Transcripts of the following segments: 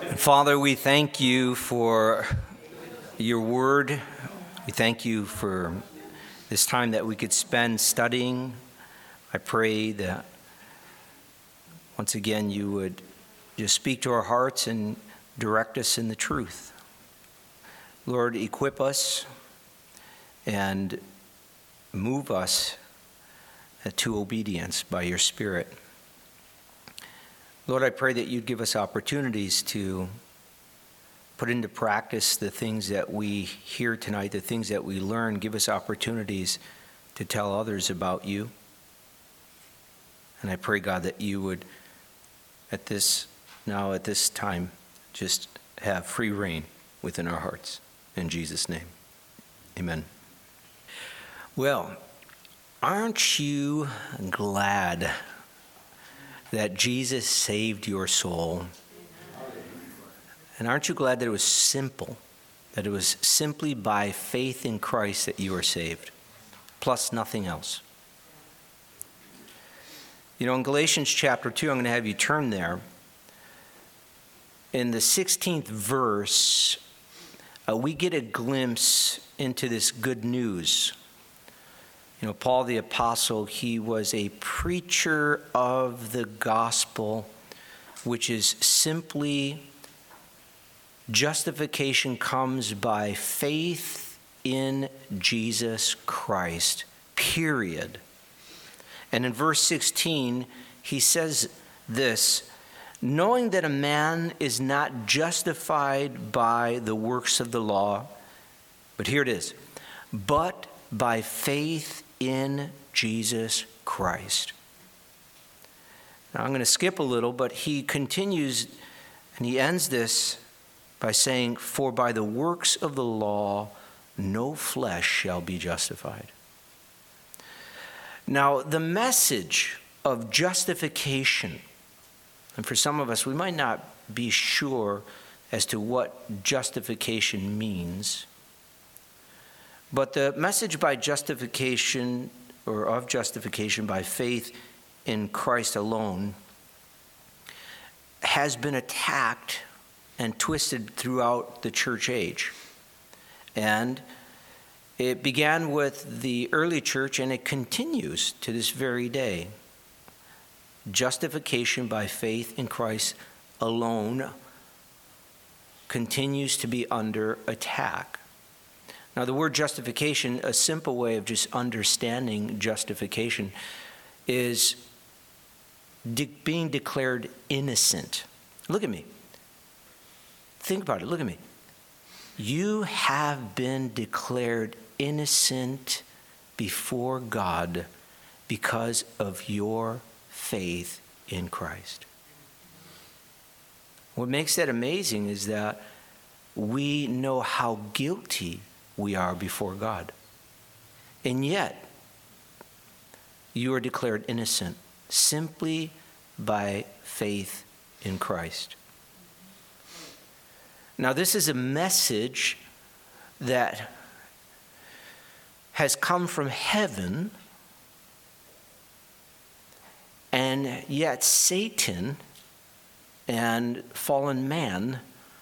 Father, we thank you for your word. We thank you for this time that we could spend studying. I pray that once again you would just speak to our hearts and direct us in the truth. Lord, equip us and move us to obedience by your Spirit. Lord, I pray that you'd give us opportunities to put into practice the things that we hear tonight, the things that we learn. Give us opportunities to tell others about you. And I pray, God, that you would, at this time, just have free reign within our hearts. In Jesus' name, amen. Well, aren't you glad that Jesus saved your soul? And aren't you glad that it was simple, that it was simply by faith in Christ that you are saved, plus nothing else? You know, in Galatians chapter 2, I'm going to have you turn there. In the 16th verse, we get a glimpse into this good news. You know, Paul the Apostle, he was a preacher of the gospel, which is simply justification comes by faith in Jesus Christ, period. And in verse 16, he says this, knowing that a man is not justified by the works of the law, but here it is, but by faith in Jesus Christ. Now I'm going to skip a little, but he continues and he ends this by saying, for by the works of the law no flesh shall be justified. Now the message of justification, and for some of us we might not be sure as to what justification means, but the message by justification, or of justification by faith in Christ alone, has been attacked and twisted throughout the church age. And it began with the early church and it continues to this very day. Justification by faith in Christ alone continues to be under attack. Now, the word justification, a simple way of just understanding justification, is being declared innocent. Look at me. Think about it. Look at me. You have been declared innocent before God because of your faith in Christ. What makes that amazing is that we know how guilty we are before God. And yet, you are declared innocent simply by faith in Christ. Now, this is a message that has come from heaven, and yet Satan and fallen man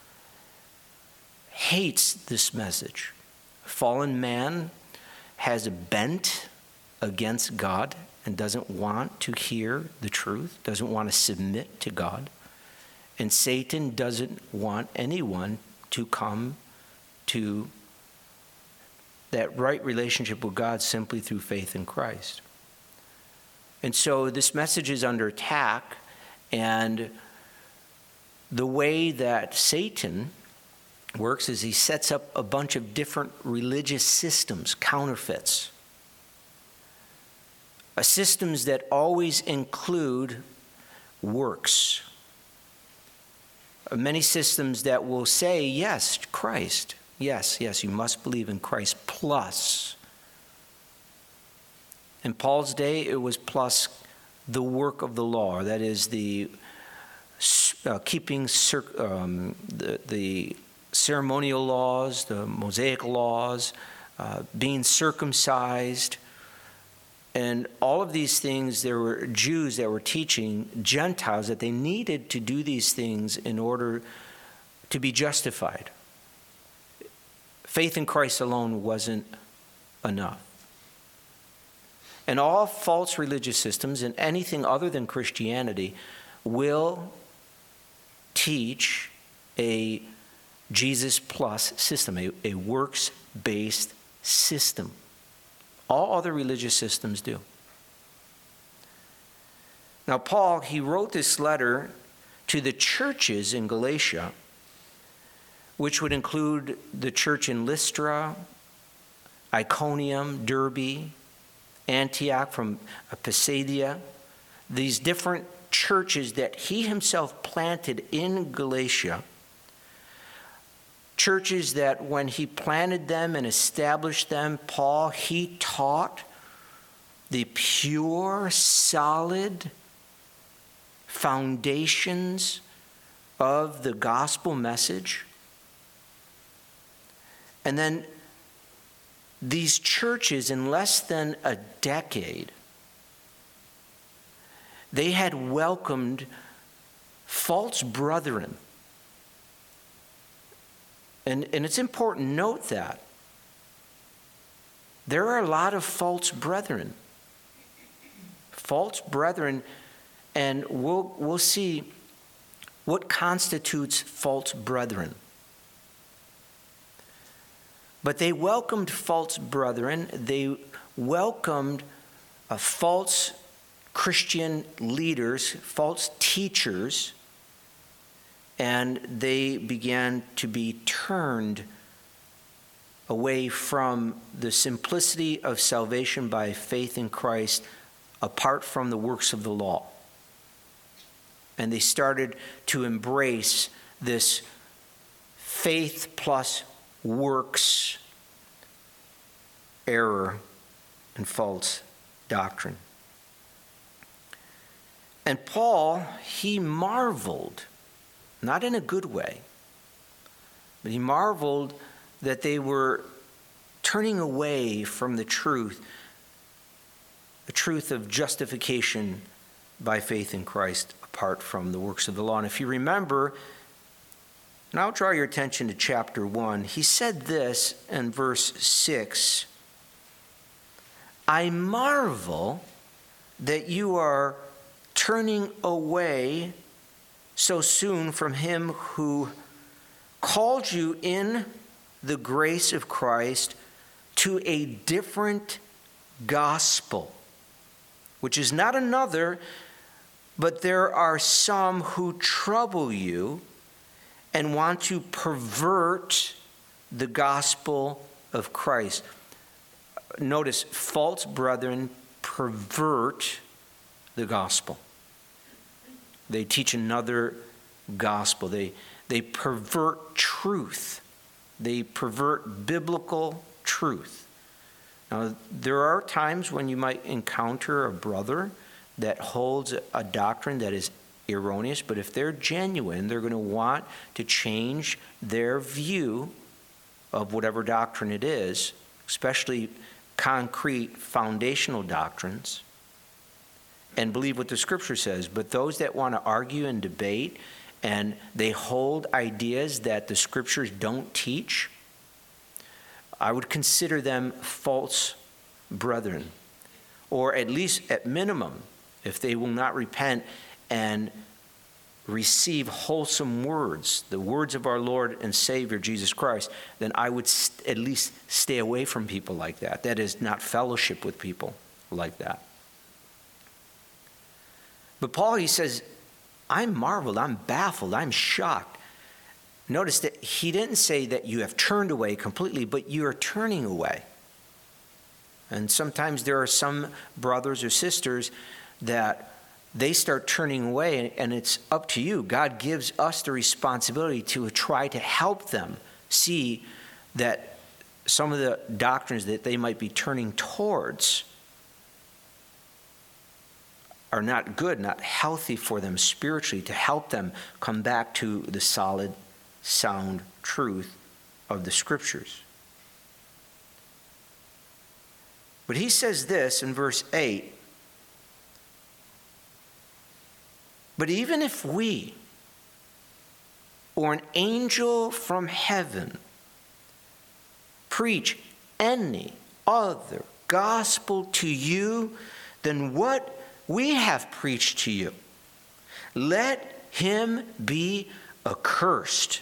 hates this message. Fallen man has a bent against God and doesn't want to hear the truth, doesn't want to submit to God. And Satan doesn't want anyone to come to that right relationship with God simply through faith in Christ. And so this message is under attack, and the way that Satan works is he sets up a bunch of different religious systems, counterfeits. Systems that always include works. Many systems that will say, yes, Christ. Yes, you must believe in Christ plus. In Paul's day, it was plus the work of the law. That is the keeping the ceremonial laws, the Mosaic laws, being circumcised. And all of these things, there were Jews that were teaching Gentiles that they needed to do these things in order to be justified. Faith in Christ alone wasn't enough. And all false religious systems and anything other than Christianity will teach a Jesus plus system, a works-based system. All other religious systems do. Now, Paul, he wrote this letter to the churches in Galatia, which would include the church in Lystra, Iconium, Derbe, Antioch, from Pisidia, these different churches that he himself planted in Galatia, churches that when he planted them and established them, Paul, he taught the pure, solid foundations of the gospel message. And then these churches, in less than a decade, they had welcomed false brethren. And it's important to note that. There are a lot of false brethren. False brethren, and we'll see what constitutes false brethren. But they welcomed false brethren. They welcomed false Christian leaders, false teachers, and they began to be turned away from the simplicity of salvation by faith in Christ apart from the works of the law. And they started to embrace this faith plus works error and false doctrine. And Paul, he marveled, not in a good way, but he marveled that they were turning away from the truth of justification by faith in Christ apart from the works of the law. And if you remember, and I'll draw your attention to chapter 1, he said this in verse 6, I marvel that you are turning away so soon from him who called you in the grace of Christ to a different gospel, which is not another, but there are some who trouble you and want to pervert the gospel of Christ. Notice, false brethren pervert the gospel. They teach another gospel. They pervert truth. They pervert biblical truth. Now, there are times when you might encounter a brother that holds a doctrine that is erroneous, but if they're genuine, they're going to want to change their view of whatever doctrine it is, especially concrete foundational doctrines, and believe what the scripture says. But those that want to argue and debate and they hold ideas that the scriptures don't teach, I would consider them false brethren. Or at least, at minimum, if they will not repent and receive wholesome words, the words of our Lord and Savior Jesus Christ, then I would at least stay away from people like that. That is, not fellowship with people like that. But Paul, he says, I'm marveled, I'm baffled, I'm shocked. Notice that he didn't say that you have turned away completely, but you are turning away. And sometimes there are some brothers or sisters that they start turning away, and it's up to you. God gives us the responsibility to try to help them see that some of the doctrines that they might be turning towards are not good, not healthy for them spiritually, to help them come back to the solid, sound truth of the scriptures. But he says this in verse 8, but even if we or an angel from heaven preach any other gospel to you than what we have preached to you, let him be accursed.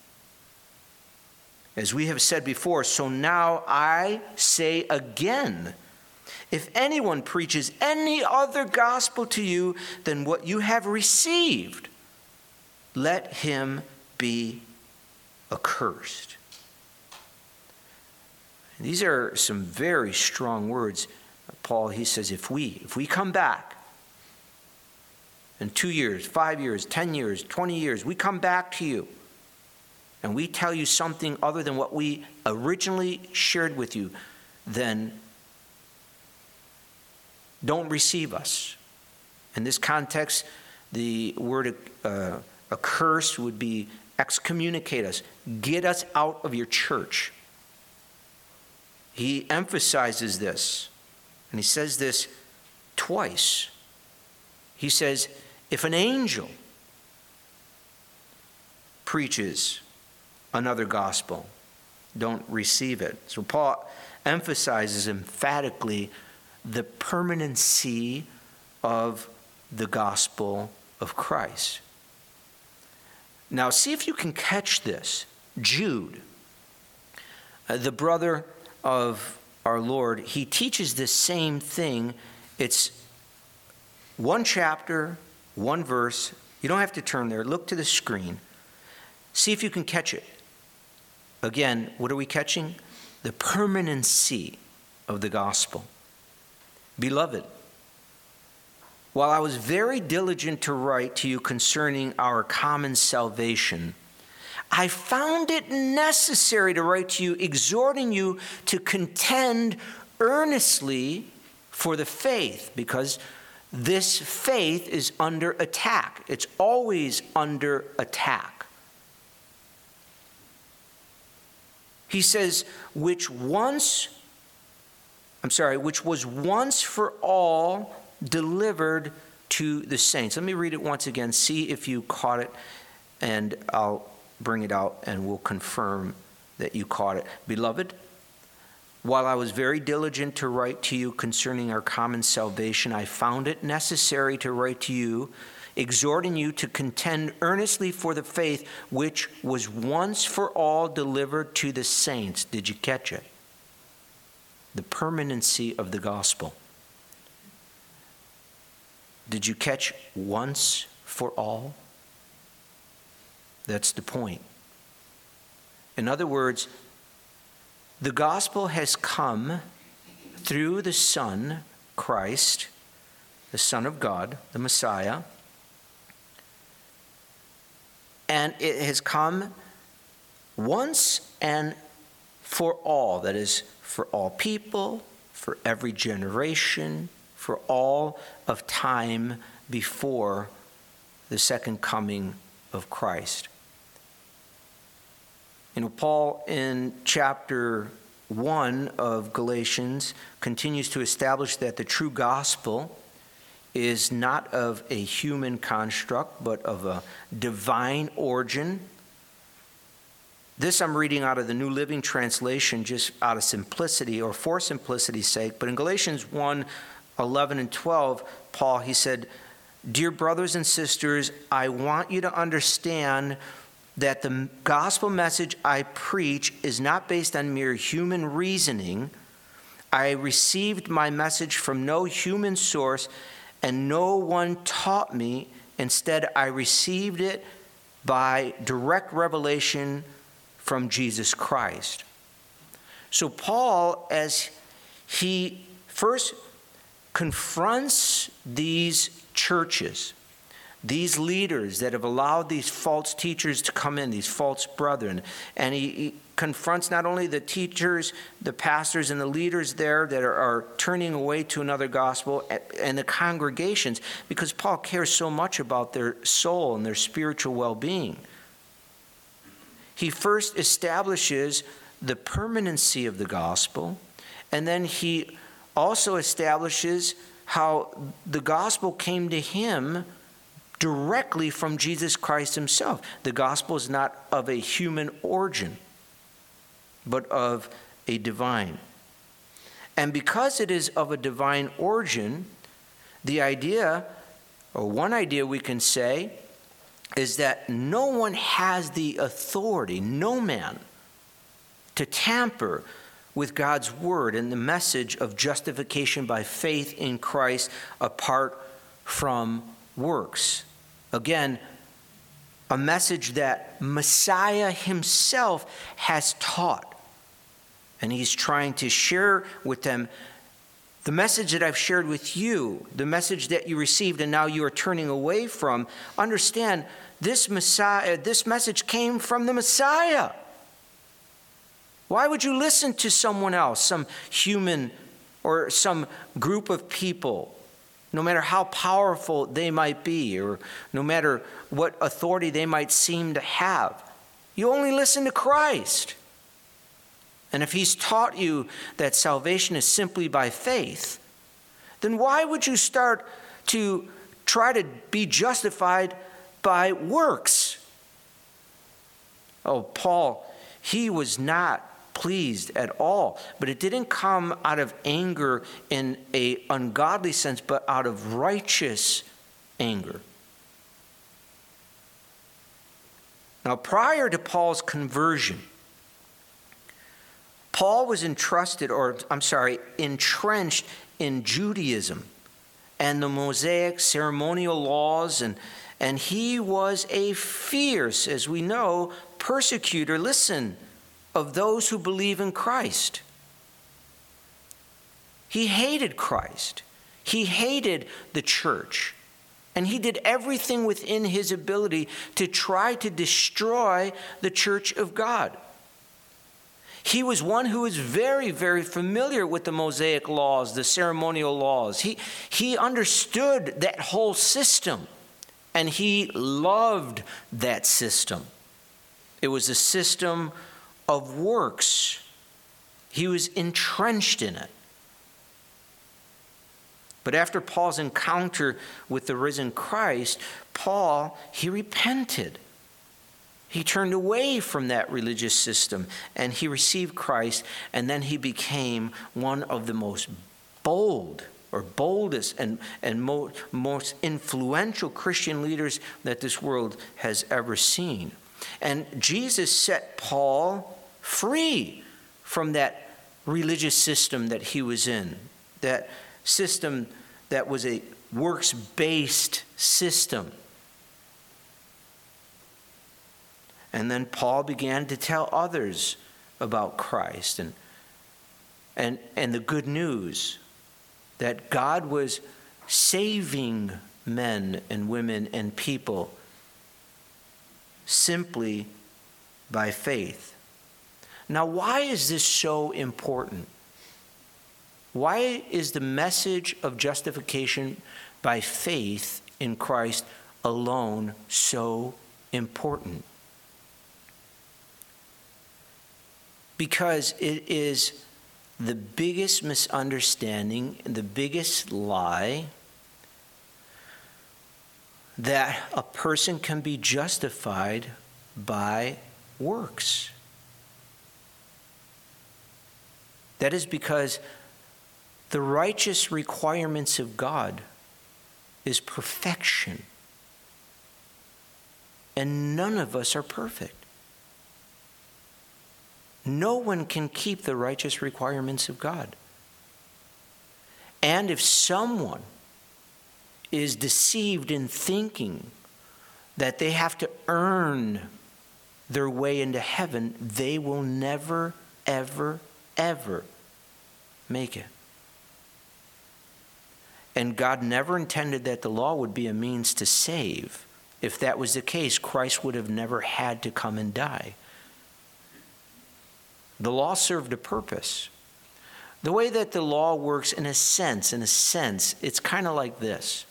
As we have said before, so now I say again, if anyone preaches any other gospel to you than what you have received, let him be accursed. These are some very strong words. Paul, he says, if we come back in 2 years, 5 years, 10 years, 20 years, we come back to you and we tell you something other than what we originally shared with you, then don't receive us. In this context, the word accursed would be excommunicate us, get us out of your church. He emphasizes this, and he says this twice. He says, if an angel preaches another gospel, don't receive it. So Paul emphasizes emphatically the permanency of the gospel of Christ. Now, see if you can catch this. Jude, the brother of our Lord, he teaches the same thing. It's one chapter, one verse. You don't have to turn there. Look to the screen. See if you can catch it. Again, what are we catching? The permanency of the gospel. Beloved, while I was very diligent to write to you concerning our common salvation, I found it necessary to write to you, exhorting you to contend earnestly for the faith, because this faith is under attack. It's always under attack. He says, which was once for all delivered to the saints. Let me read it once again. See if you caught it, and I'll bring it out and we'll confirm that you caught it. Beloved, while I was very diligent to write to you concerning our common salvation, I found it necessary to write to you, exhorting you to contend earnestly for the faith which was once for all delivered to the saints. Did you catch it? The permanency of the gospel. Did you catch once for all? That's the point. In other words, the gospel has come through the Son, Christ, the Son of God, the Messiah, and it has come once and for all. That is, for all people, for every generation, for all of time before the second coming of Christ. You know, Paul in chapter 1 of Galatians continues to establish that the true gospel is not of a human construct, but of a divine origin. This I'm reading out of the New Living Translation just out of simplicity, or for simplicity's sake. But in Galatians 1:11 and 12, Paul, he said, "Dear brothers and sisters, I want you to understand that the gospel message I preach is not based on mere human reasoning. I received my message from no human source, and no one taught me. Instead, I received it by direct revelation from Jesus Christ." So Paul, as he first confronts these churches, these leaders that have allowed these false teachers to come in, these false brethren, and he confronts not only the teachers, the pastors, and the leaders there that are turning away to another gospel, and the congregations, because Paul cares so much about their soul and their spiritual well-being. He first establishes the permanency of the gospel, and then he also establishes how the gospel came to him directly from Jesus Christ himself. The gospel is not of a human origin, but of a divine. And because it is of a divine origin, the idea, or one idea we can say, is that no one has the authority, no man, to tamper with God's word and the message of justification by faith in Christ apart from works. Again, a message that Messiah himself has taught. And he's trying to share with them the message that I've shared with you, the message that you received and now you are turning away from. Understand, this message came from the Messiah. Why would you listen to someone else, some human or some group of people, no matter how powerful they might be or no matter what authority they might seem to have? You only listen to Christ. And if he's taught you that salvation is simply by faith, then why would you start to try to be justified by works? Oh, Paul, he was not pleased at all, but it didn't come out of anger in an ungodly sense, but out of righteous anger. Now, prior to Paul's conversion, Paul was entrenched in Judaism and the Mosaic ceremonial laws, and he was a fierce, as we know, persecutor, of those who believe in Christ. He hated Christ. He hated the church. And he did everything within his ability to try to destroy the church of God. He was one who was very, very familiar with the Mosaic laws, the ceremonial laws. He understood that whole system, and he loved that system. It was a system of works. He was entrenched in it. But after Paul's encounter with the risen Christ, he repented. He turned away from that religious system and he received Christ, and then he became one of the most boldest and most influential Christian leaders that this world has ever seen. And Jesus set Paul free from that religious system that he was in, that system that was a works-based system. And then Paul began to tell others about Christ and the good news that God was saving men and women and people simply by faith. Now, why is this so important? Why is the message of justification by faith in Christ alone so important? Because it is the biggest misunderstanding, the biggest lie, that a person can be justified by works. That is because the righteous requirements of God is perfection. And none of us are perfect. No one can keep the righteous requirements of God. And if someone is deceived in thinking that they have to earn their way into heaven, they will never, ever, ever make it. And God never intended that the law would be a means to save. If that was the case, Christ would have never had to come and die. The law served a purpose. The way that the law works, in a sense, it's kind of like this.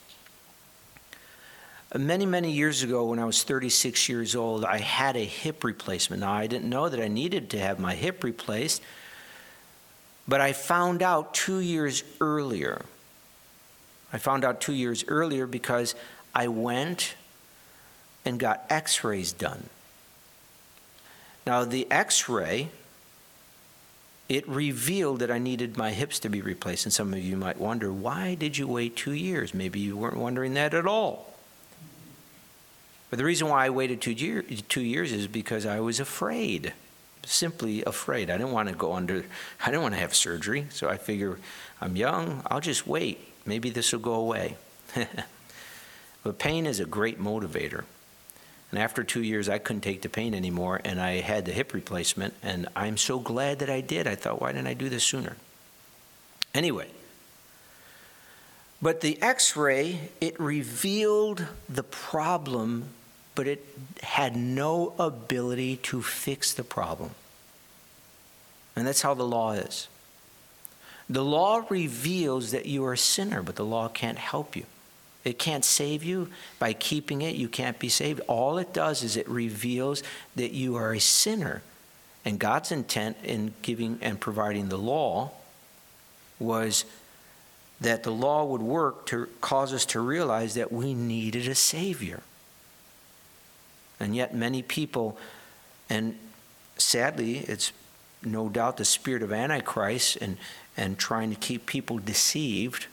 Many, many years ago, when I was 36 years old, I had a hip replacement. Now, I didn't know that I needed to have my hip replaced, but I found out 2 years earlier. I found out 2 years earlier because I went and got x-rays done. Now, the x-ray, it revealed that I needed my hips to be replaced. And some of you might wonder, why did you wait 2 years? Maybe you weren't wondering that at all. But the reason why I waited 2 years is because I was afraid, simply afraid. I didn't want to have surgery. So I figure, I'm young, I'll just wait. Maybe this will go away. But pain is a great motivator. And after 2 years, I couldn't take the pain anymore, and I had the hip replacement, and I'm so glad that I did. I thought, why didn't I do this sooner? Anyway, but the x-ray, it revealed the problem, but it had no ability to fix the problem. And that's how the law is. The law reveals that you are a sinner, but the law can't help you. It can't save you. By keeping it, you can't be saved. All it does is it reveals that you are a sinner. And God's intent in giving and providing the law was that the law would work to cause us to realize that we needed a Savior. And yet many people, and sadly, it's no doubt the spirit of Antichrist and trying to keep people deceived,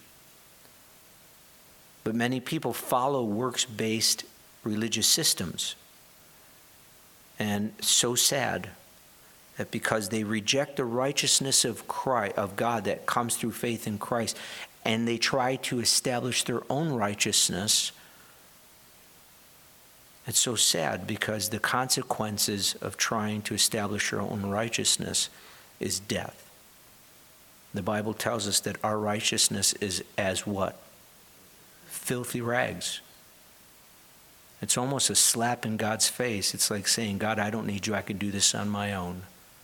but many people follow works-based religious systems. And so sad that because they reject the righteousness of God that comes through faith in Christ, and they try to establish their own righteousness, it's so sad because the consequences of trying to establish your own righteousness is death. The Bible tells us that our righteousness is as what? Filthy rags. It's almost a slap in God's face. It's like saying, God, I don't need you. I can do this on my own.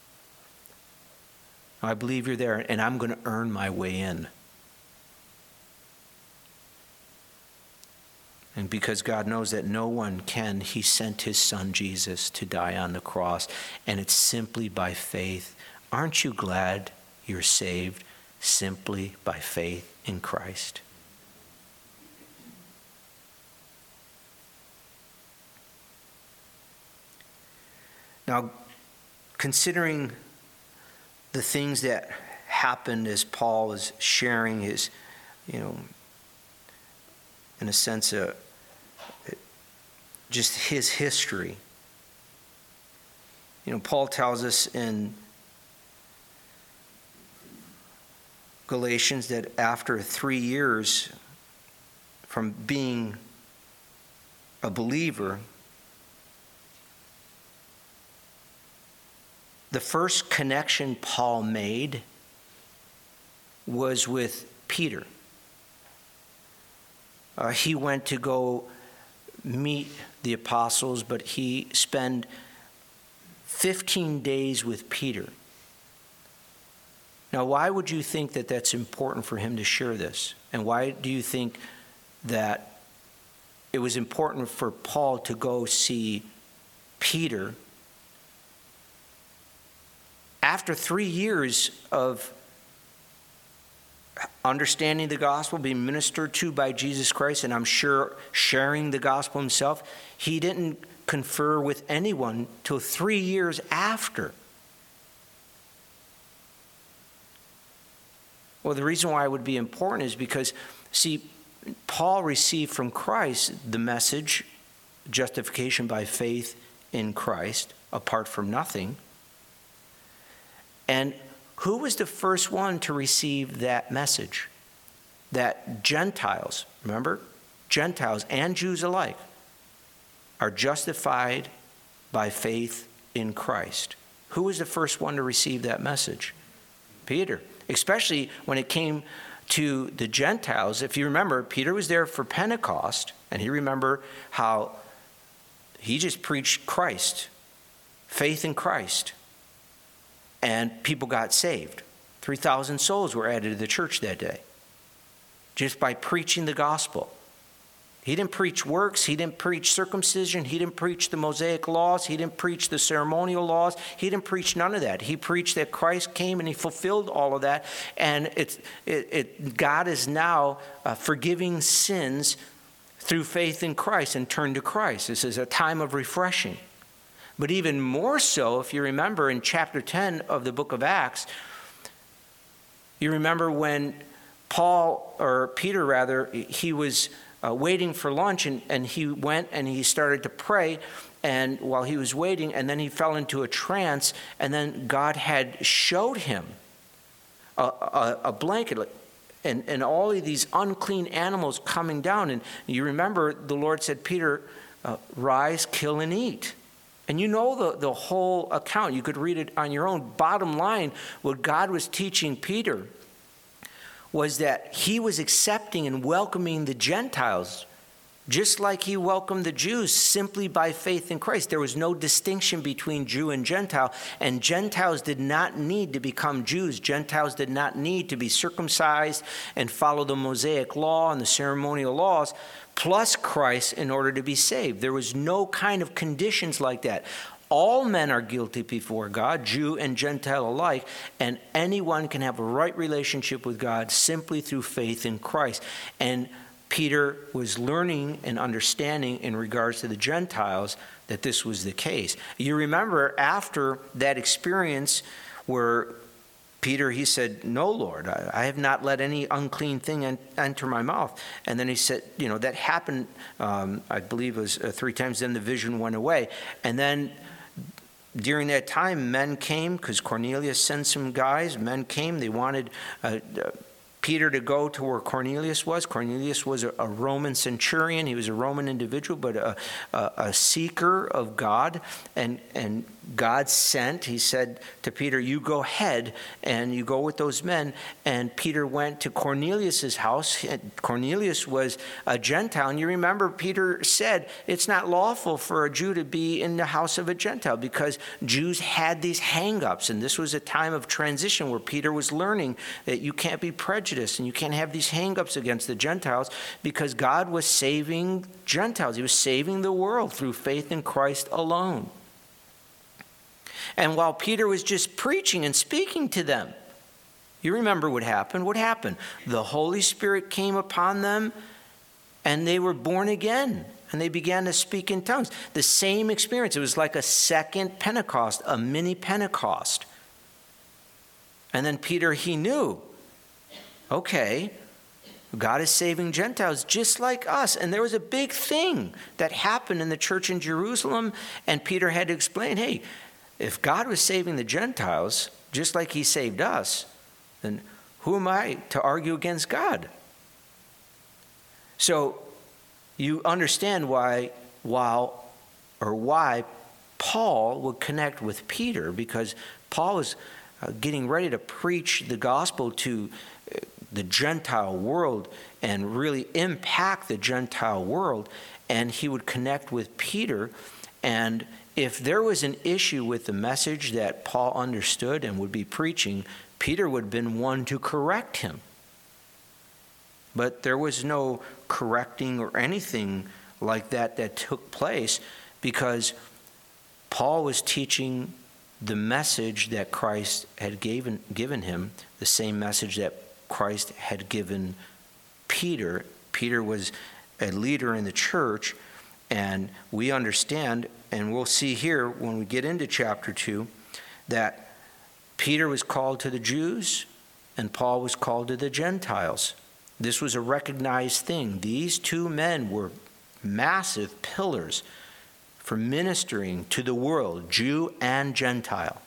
I believe you're there, and I'm going to earn my way in. And because God knows that no one can, he sent his son Jesus to die on the cross. And it's simply by faith. Aren't you glad you're saved simply by faith in Christ? Now, considering the things that happened as Paul is sharing his, in a sense, just his history. Paul tells us in Galatians that after 3 years from being a believer, the first connection Paul made was with Peter. He went to go meet the apostles, but he spent 15 days with Peter. Now, why would you think that that's important for him to share this? And why do you think that it was important for Paul to go see Peter after 3 years of understanding the gospel, being ministered to by Jesus Christ, and I'm sure sharing the gospel himself? He didn't confer with anyone till 3 years after. Well, the reason why it would be important is because, see, Paul received from Christ the message, justification by faith in Christ, apart from nothing. And who was the first one to receive that message? That Gentiles, remember? Gentiles and Jews alike are justified by faith in Christ. Who was the first one to receive that message? Peter. Especially when it came to the Gentiles. If you remember, Peter was there for Pentecost, and he remembered how he just preached Christ, faith in Christ. And people got saved. 3,000 souls were added to the church that day, just by preaching the gospel. He didn't preach works. He didn't preach circumcision. He didn't preach the Mosaic laws. He didn't preach the ceremonial laws. He didn't preach none of that. He preached that Christ came and he fulfilled all of that. And God is now forgiving sins through faith in Christ and turn to Christ. This is a time of refreshing. But even more so, if you remember in chapter 10 of the book of Acts, you remember when Peter, he was waiting for lunch, and he went and he started to pray, and while he was waiting, and then he fell into a trance, and then God had showed him a blanket and all of these unclean animals coming down. And you remember the Lord said, Peter, rise, kill, and eat. And you know the whole account. You could read it on your own. Bottom line, what God was teaching Peter was that he was accepting and welcoming the Gentiles, just like he welcomed the Jews, simply by faith in Christ. There was no distinction between Jew and Gentile, and Gentiles did not need to become Jews. Gentiles did not need to be circumcised and follow the Mosaic law and the ceremonial laws, plus Christ, in order to be saved. There was no kind of conditions like that. All men are guilty before God, Jew and Gentile alike, and anyone can have a right relationship with God simply through faith in Christ. And Peter was learning and understanding in regards to the Gentiles that this was the case. You remember after that experience where Peter, he said, no, Lord, I have not let any unclean thing enter my mouth. And then he said, that happened, I believe it was 3 times, then the vision went away. And then during that time, men came, because Cornelius sent some guys. Men came, they wanted Peter to go to where Cornelius was. Cornelius was a Roman centurion. He was a Roman individual, but a seeker of God. And God sent, he said to Peter, you go ahead and you go with those men. And Peter went to Cornelius's house. Cornelius was a Gentile. And you remember Peter said, it's not lawful for a Jew to be in the house of a Gentile, because Jews had these hang-ups. And this was a time of transition where Peter was learning that you can't be prejudiced and you can't have these hang-ups against the Gentiles, because God was saving Gentiles. He was saving the world through faith in Christ alone. And while Peter was just preaching and speaking to them, you remember what happened? What happened? The Holy Spirit came upon them, and they were born again, and they began to speak in tongues. The same experience. It was like a second Pentecost, a mini Pentecost. And then Peter, he knew, okay, God is saving Gentiles just like us. And there was a big thing that happened in the church in Jerusalem, and Peter had to explain, hey, if God was saving the Gentiles just like he saved us, then who am I to argue against God? So you understand why Paul would connect with Peter, because Paul was getting ready to preach the gospel to the Gentile world and really impact the Gentile world, and he would connect with Peter. And if there was an issue with the message that Paul understood and would be preaching, Peter would have been one to correct him. But there was no correcting or anything like that took place, because Paul was teaching the message that Christ had given him, the same message that Christ had given Peter. Peter was a leader in the church, and we understand, and we'll see here when we get into chapter 2, that Peter was called to the Jews and Paul was called to the Gentiles. This was a recognized thing. These two men were massive pillars for ministering to the world, Jew and Gentile.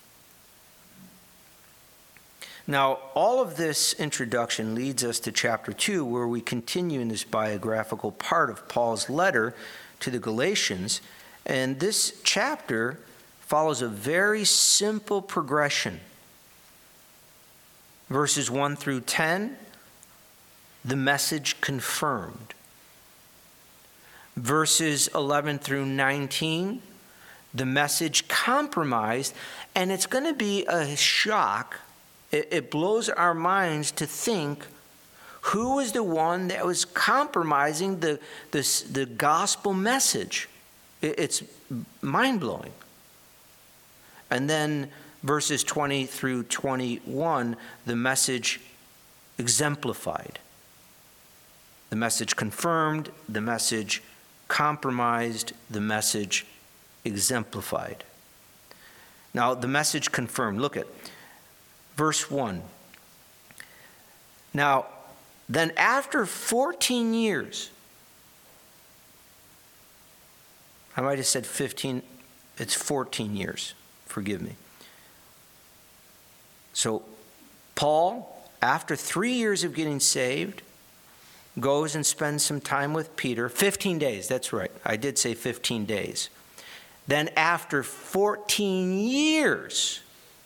Now, all of this introduction leads us to chapter 2, where we continue in this biographical part of Paul's letter to the Galatians. And this chapter follows a very simple progression. Verses 1 through 10, the message confirmed. Verses 11 through 19, the message compromised. And it's going to be a shock. It blows our minds to think, who was the one that was compromising the gospel message? It's mind-blowing. And then verses 20 through 21, the message exemplified. the message confirmed, the message compromised, the message exemplified. Now, the message confirmed. Look at verse 1. Now, then after 14 years, I might have said 15, it's 14 years, forgive me. So, Paul, after 3 years of getting saved, goes and spends some time with Peter. 15 days, that's right. I did say 15 days. Then after 14 years,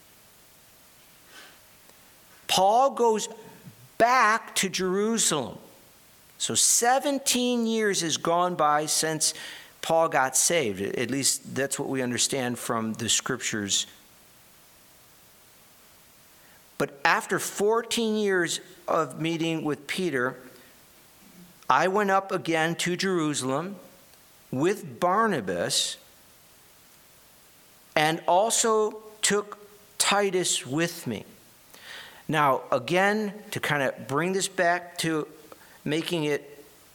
Paul goes back to Jerusalem. So 17 years has gone by since Paul got saved. At least that's what we understand from the scriptures. But after 14 years of meeting with Peter, I went up again to Jerusalem with Barnabas and also took Titus with me. Now, again, to kind of bring this back to making it,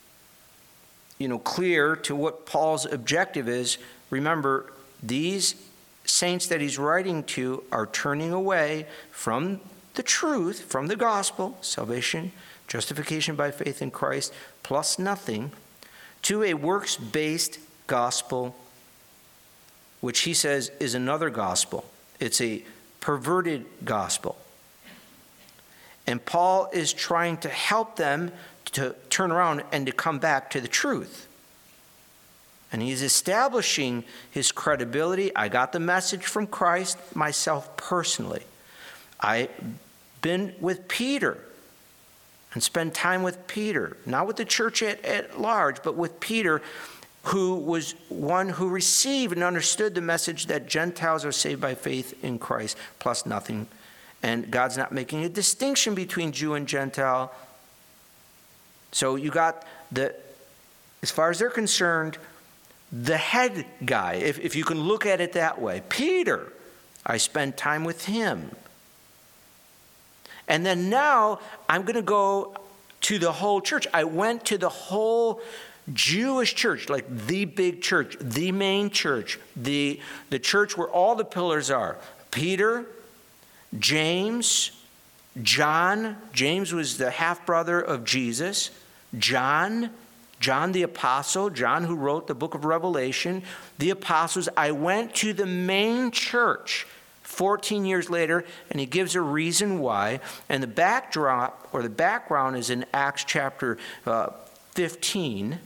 clear to what Paul's objective is, remember, these saints that he's writing to are turning away from the truth, from the gospel, salvation, justification by faith in Christ, plus nothing, to a works-based gospel, which he says is another gospel. It's a perverted gospel. And Paul is trying to help them to turn around and to come back to the truth. And he's establishing his credibility. I got the message from Christ myself personally. I've been with Peter and spent time with Peter, not with the church at large, but with Peter, who was one who received and understood the message that Gentiles are saved by faith in Christ, plus nothing. And God's not making a distinction between Jew and Gentile. So you got as far as they're concerned, the head guy, if you can look at it that way. Peter, I spent time with him. And then now I'm going to go to the whole church. I went to the whole Jewish church, like the big church, the main church, the church where all the pillars are. Peter, James, John. James was the half-brother of Jesus. John the apostle, John who wrote the book of Revelation, the apostles. I went to the main church 14 years later, and he gives a reason why. And the backdrop or the background is in Acts chapter 15.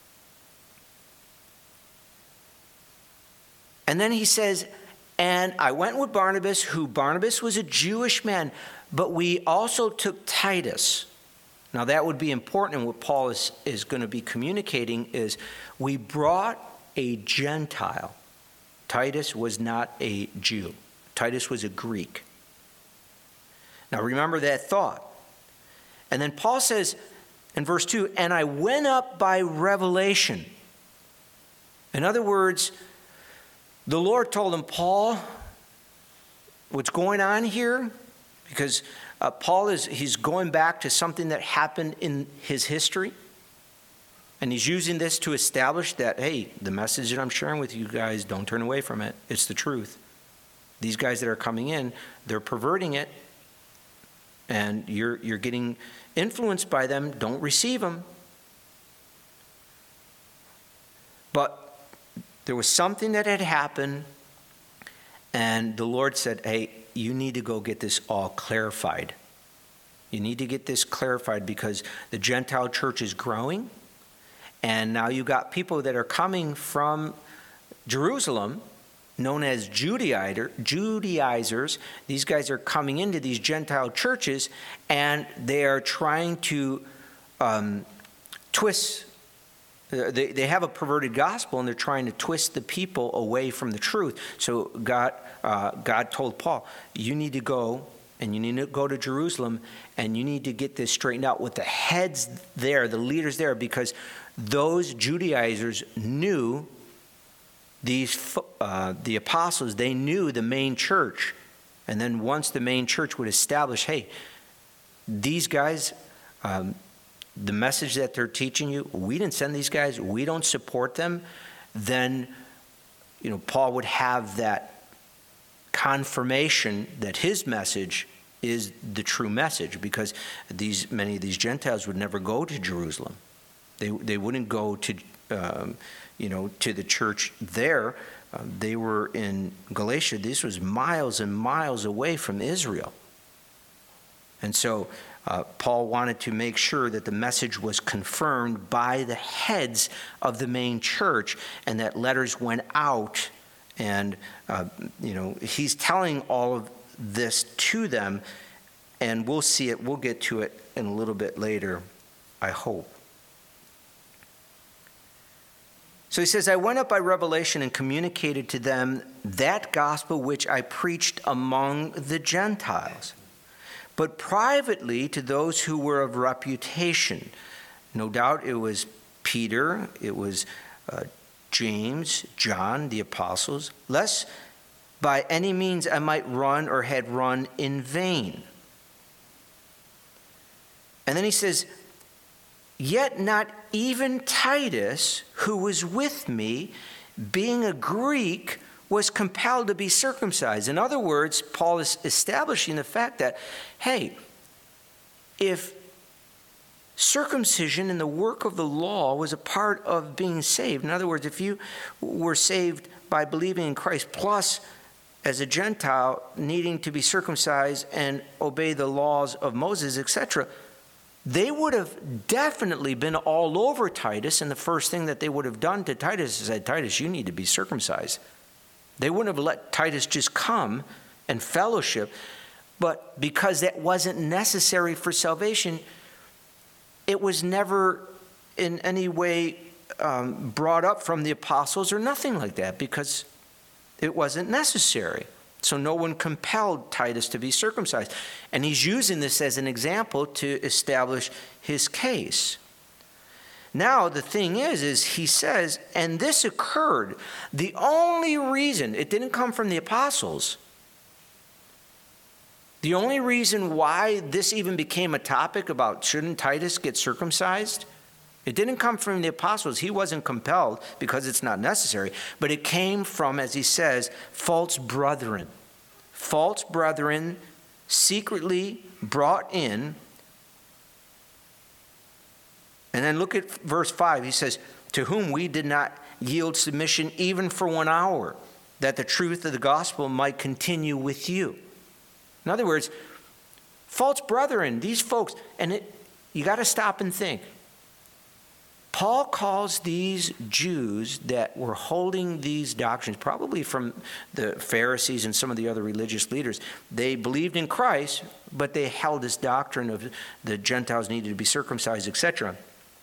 And then he says, and I went with Barnabas, Barnabas was a Jewish man, but we also took Titus. Now that would be important, and what Paul is going to be communicating is we brought a Gentile. Titus was not a Jew. Titus was a Greek. Now remember that thought. And then Paul says in verse 2, and I went up by revelation. In other words, the Lord told him, Paul, what's going on here? Because Paul he's going back to something that happened in his history. And he's using this to establish that, hey, the message that I'm sharing with you guys, don't turn away from it. It's the truth. These guys that are coming in, they're perverting it. And you're getting influenced by them. Don't receive them. But there was something that had happened, and the Lord said, hey, you need to go get this all clarified. You need to get this clarified because the Gentile church is growing, and now you got people that are coming from Jerusalem, known as Judaizers. These guys are coming into these Gentile churches, and they are trying to twist. They have a perverted gospel, and they're trying to twist the people away from the truth. So God told Paul, you need to go, and you need to go to Jerusalem, and you need to get this straightened out with the heads there, the leaders there, because those Judaizers knew the apostles. They knew the main church. And then once the main church would establish, hey, these guys, the message that they're teaching you, we didn't send these guys, we don't support them, then, Paul would have that confirmation that his message is the true message, because many of these Gentiles would never go to Jerusalem. They wouldn't go to to the church there. They were in Galatia. This was miles and miles away from Israel. And so Paul wanted to make sure that the message was confirmed by the heads of the main church, and that letters went out. And, he's telling all of this to them, and we'll see it. We'll get to it in a little bit later, I hope. So he says, I went up by revelation and communicated to them that gospel which I preached among the Gentiles, but privately to those who were of reputation. No doubt it was Peter, it was James, John, the apostles, lest by any means I might run or had run in vain. And then he says, yet not even Titus, who was with me, being a Greek, was compelled to be circumcised. In other words, Paul is establishing the fact that, hey, if circumcision in the work of the law was a part of being saved, in other words, if you were saved by believing in Christ, plus as a Gentile needing to be circumcised and obey the laws of Moses, etc., they would have definitely been all over Titus, and the first thing that they would have done to Titus is said, Titus, you need to be circumcised. They wouldn't have let Titus just come and fellowship, but because that wasn't necessary for salvation, it was never in any way brought up from the apostles or nothing like that, because it wasn't necessary. So no one compelled Titus to be circumcised. And he's using this as an example to establish his case. Now, the thing is he says, and this occurred, the only reason, it didn't come from the apostles. The only reason why this even became a topic about shouldn't Titus get circumcised, it didn't come from the apostles. He wasn't compelled because it's not necessary. But it came from, as he says, false brethren. False brethren secretly brought in. And then look at verse 5. He says, to whom we did not yield submission even for 1 hour, that the truth of the gospel might continue with you. In other words, false brethren, these folks, and you got to stop and think. Paul calls these Jews that were holding these doctrines, probably from the Pharisees and some of the other religious leaders. They believed in Christ, but they held this doctrine of the Gentiles needed to be circumcised, etc.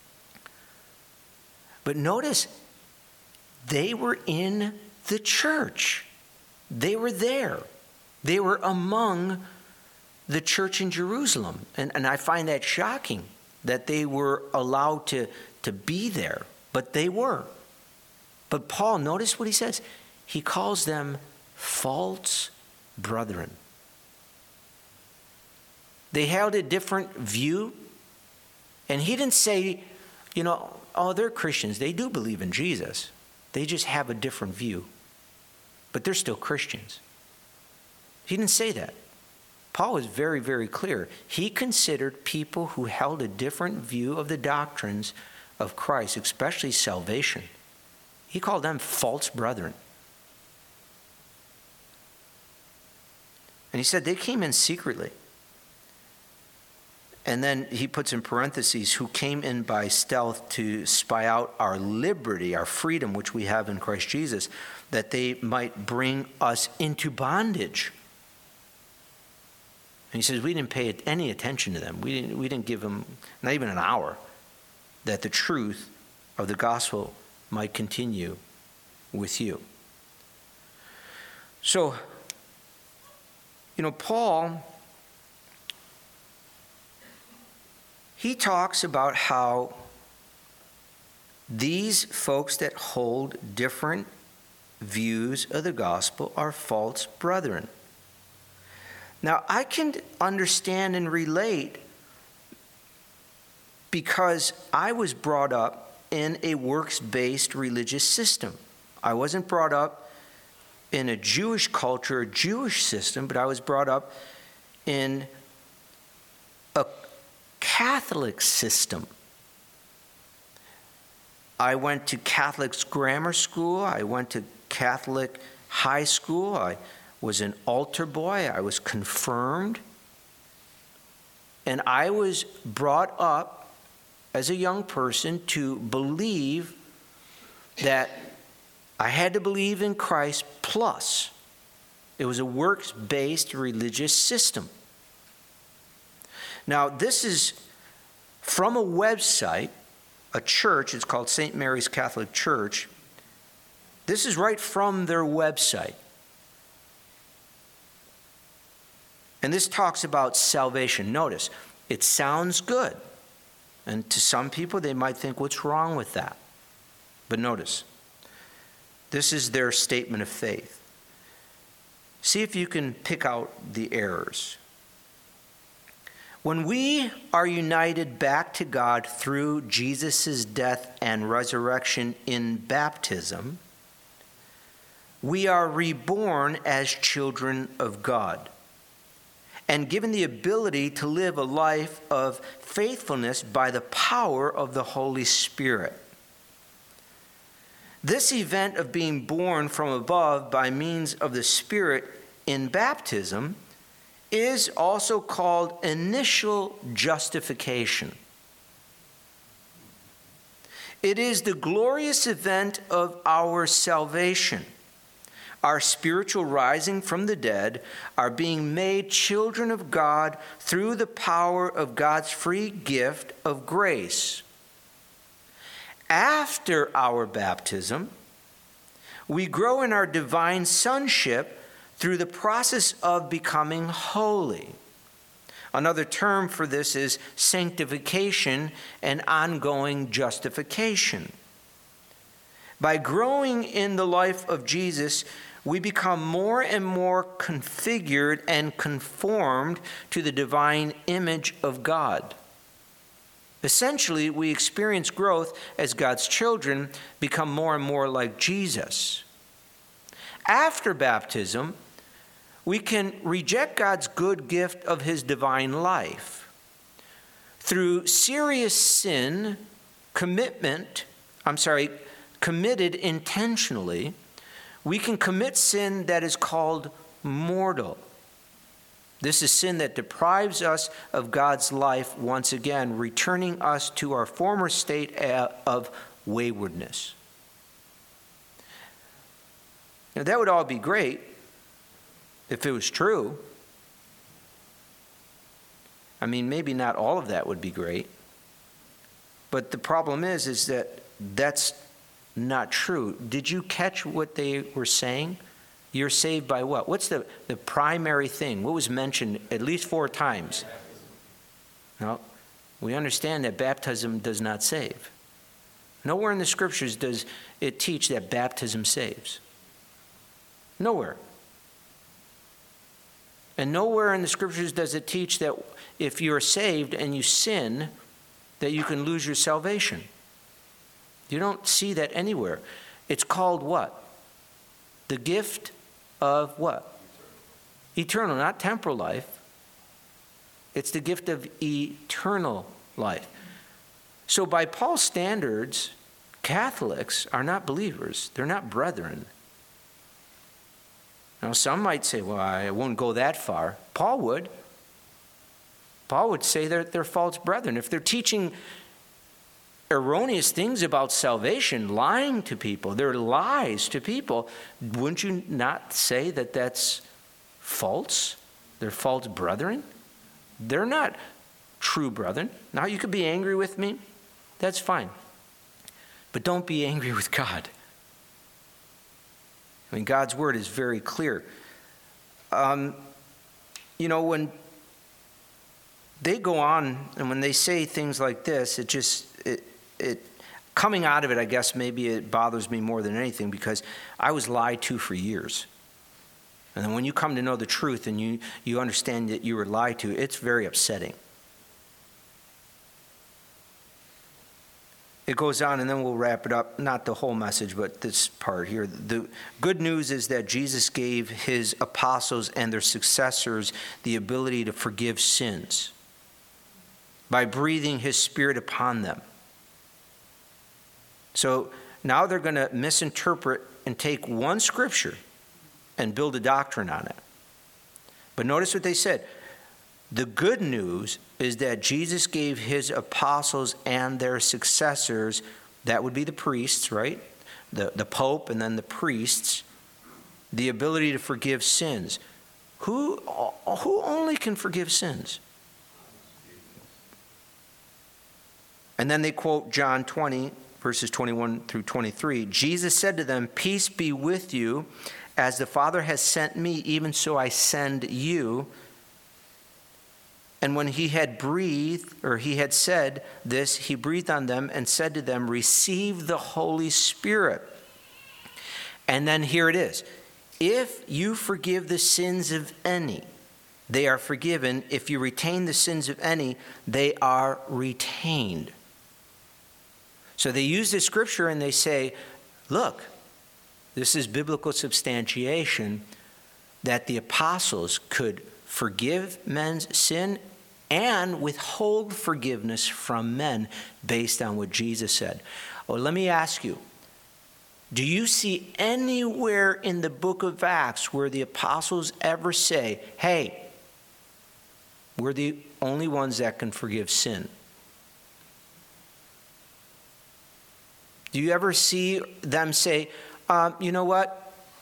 But notice, they were in the church. They were there. They were among the church in Jerusalem. And I find that shocking that they were allowed to be there, but they were. But Paul, notice what he says. He calls them false brethren. They held a different view, and he didn't say, oh, they're Christians. They do believe in Jesus. They just have a different view, but they're still Christians. He didn't say that. Paul was very, very clear. He considered people who held a different view of the doctrines of Christ, especially salvation. He called them false brethren. And he said they came in secretly. And then he puts in parentheses, who came in by stealth to spy out our liberty, our freedom, which we have in Christ Jesus, that they might bring us into bondage. And he says, we didn't pay any attention to them. We didn't give them not even an hour, that the truth of the gospel might continue with you. So, Paul, he talks about how these folks that hold different views of the gospel are false brethren. Now, I can understand and relate because I was brought up in a works-based religious system. I wasn't brought up in a Jewish culture, a Jewish system, but I was brought up in a Catholic system. I went to Catholic grammar school. I went to Catholic high school. I was an altar boy. I was confirmed. And I was brought up as a young person to believe that I had to believe in Christ plus. It was a works-based religious system. Now, this is from a website, a church. It's called St. Mary's Catholic Church. This is right from their website. And this talks about salvation. Notice, it sounds good. And to some people, they might think, what's wrong with that? But notice, this is their statement of faith. See if you can pick out the errors. When we are united back to God through Jesus' death and resurrection in baptism, we are reborn as children of God and given the ability to live a life of faithfulness by the power of the Holy Spirit. This event of being born from above by means of the Spirit in baptism is also called initial justification. It is the glorious event of our salvation, our spiritual rising from the dead, our being made children of God through the power of God's free gift of grace. After our baptism, we grow in our divine sonship through the process of becoming holy. Another term for this is sanctification and ongoing justification. By growing in the life of Jesus, we become more and more configured and conformed to the divine image of God. Essentially, we experience growth as God's children become more and more like Jesus. After baptism, we can reject God's good gift of his divine life. Through serious sin, committed intentionally, we can commit sin that is called mortal. This is sin that deprives us of God's life once again, returning us to our former state of waywardness. Now, that would all be great if it was true. I mean, maybe not all of that would be great. But the problem is that that's not true. Did you catch what they were saying? You're saved by what? What's the primary thing? What was mentioned at least 4 times? Now, we understand that baptism does not save. Nowhere in the scriptures does it teach that baptism saves. Nowhere. And nowhere in the scriptures does it teach that if you're saved and you sin, that you can lose your salvation. You don't see that anywhere. It's called what? The gift of what? Eternal, not temporal life. It's the gift of eternal life. So by Paul's standards, Catholics are not believers. They're not brethren. Now, some might say, well, I won't go that far. Paul would. Paul would say they're false brethren. If they're teaching erroneous things about salvation, lying to people, they're lies to people, wouldn't you not say that that's false? They're false brethren? They're not true brethren. Now, you could be angry with me. That's fine. But don't be angry with God. I mean, God's word is very clear. When they go on and when they say things like this, it coming out of it, I guess maybe it bothers me more than anything because I was lied to for years. And then when you come to know the truth and you understand that you were lied to, it's very upsetting. It goes on, and then we'll wrap it up. Not the whole message, but this part here. The good news is that Jesus gave his apostles and their successors the ability to forgive sins by breathing his Spirit upon them. So now they're going to misinterpret and take one scripture and build a doctrine on it. But notice what they said. The good news is that Jesus gave his apostles and their successors, that would be the priests, right? The Pope and then the priests, the ability to forgive sins. Who only can forgive sins? And then they quote John 20, verses 21 through 23. Jesus said to them, "Peace be with you. As the Father has sent me, even so I send you." And when he had said this, he breathed on them and said to them, "Receive the Holy Spirit." And then here it is. "If you forgive the sins of any, they are forgiven. If you retain the sins of any, they are retained." So they use this scripture and they say, look, this is biblical substantiation that the apostles could forgive men's sin and withhold forgiveness from men based on what Jesus said. Well, let me ask you, do you see anywhere in the book of Acts where the apostles ever say, hey, we're the only ones that can forgive sin? Do you ever see them say, you know what?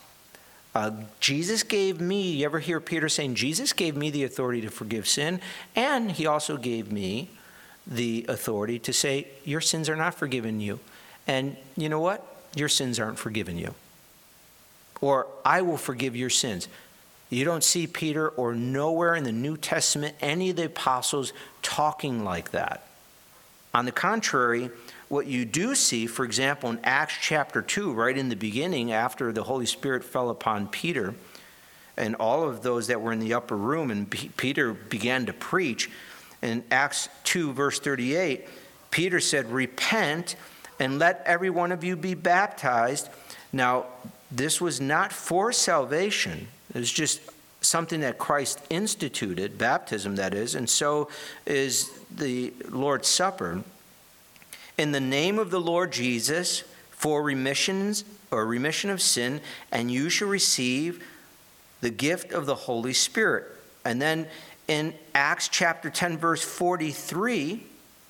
Jesus gave me, you ever hear Peter saying, Jesus gave me the authority to forgive sin, and he also gave me the authority to say, your sins are not forgiven you. And you know what? Your sins aren't forgiven you. Or I will forgive your sins. You don't see Peter or nowhere in the New Testament any of the apostles talking like that. On the contrary, what you do see, for example, in Acts chapter 2, right in the beginning, after the Holy Spirit fell upon Peter and all of those that were in the upper room, and Peter began to preach, in Acts 2, verse 38, Peter said, "Repent and let every one of you be baptized." Now, this was not for salvation. It was just something that Christ instituted, baptism that is, and so is the Lord's Supper. "In the name of the Lord Jesus, for remission of sin, and you shall receive the gift of the Holy Spirit." And then in Acts chapter 10, verse 43,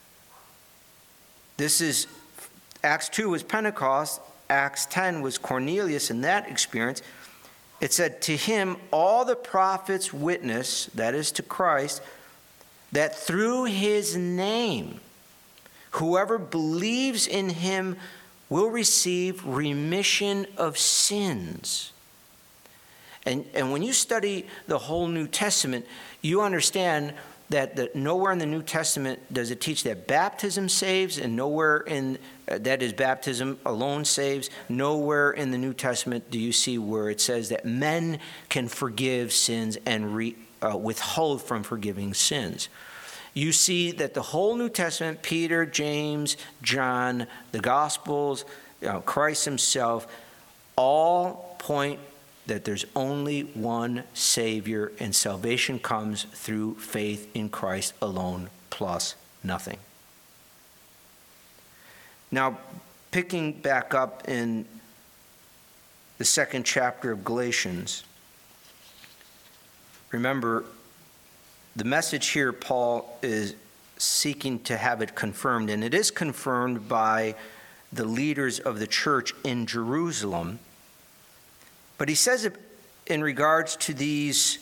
this is, Acts 2 was Pentecost, Acts 10 was Cornelius in that experience. It said, "To him all the prophets witness," that is to Christ, "that through his name whoever believes in him will receive remission of sins." And when you study the whole New Testament, you understand that nowhere in the New Testament does it teach that baptism saves, and nowhere in that is baptism alone saves. Nowhere in the New Testament do you see where it says that men can forgive sins and withhold from forgiving sins. You see that the whole New Testament, Peter, James, John, the Gospels, Christ himself, all point that there's only one Savior, and salvation comes through faith in Christ alone, plus nothing. Now, picking back up in the second chapter of Galatians, remember, the message here, Paul is seeking to have it confirmed, and it is confirmed by the leaders of the church in Jerusalem. But he says it in regards to these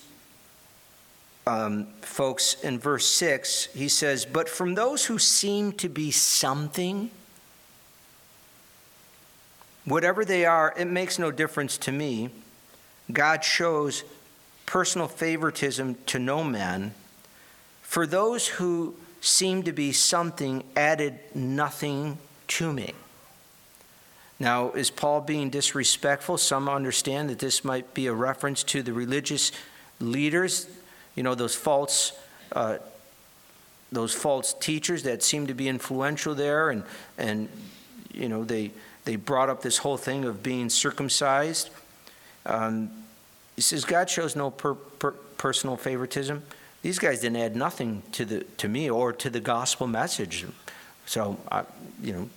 folks in verse 6, he says, "But from those who seem to be something, whatever they are, it makes no difference to me. God shows personal favoritism to no man. For those who seem to be something added nothing to me." Now, is Paul being disrespectful? Some understand that this might be a reference to the religious leaders, those false those false teachers that seemed to be influential there, and you know, they brought up this whole thing of being circumcised. He says God shows no personal favoritism. These guys didn't add nothing to me or to the gospel message. So, you know,